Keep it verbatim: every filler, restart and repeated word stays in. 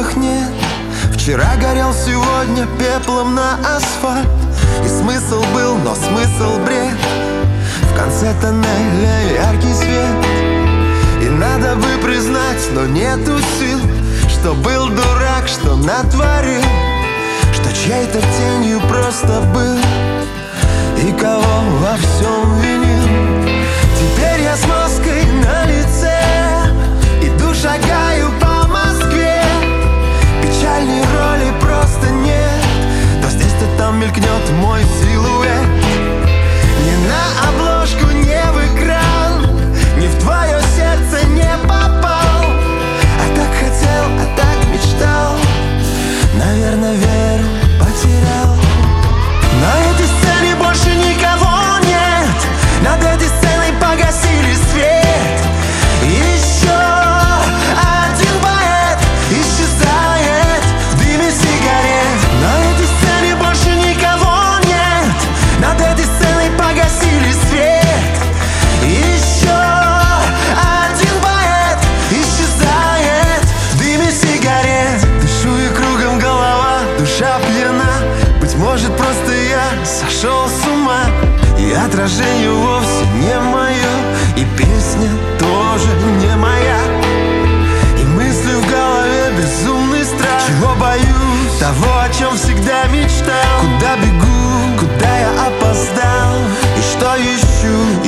их нет. Вчера горел, сегодня пеплом на асфальт. И смысл был, но смысл бред. В конце тоннеля яркий свет. И надо бы признать, но нету сил, что был дурак, что натворил, что чьей-то тенью просто был, и кого во всем винил. Теперь я с маской на лице иду, шагаю по Москве. Печальной роли просто нет. То здесь, то там мелькнет мой силуэт. Не на обложку, не в экран, не в твое сердце не попал. А так хотел, а так мечтал. Наверное, веру потерял. На этой сцене больше никого нет. Над этой сценой погасили свет. Еще один поэт исчезает в дыме сигарет. На этой сцене больше никого нет. Над этой сценой погасили свет. Еще один поэт исчезает в дыме сигарет. Дышу и кругом голова, душа пьяна. Быть может, просто я сошел с ума. И отражение вовсе не мое, и песня тоже не моя. И мысли в голове безумный страх. Чего боюсь? Того, о чем всегда мечтал. Куда бегу? Куда я опоздал? И что ищу?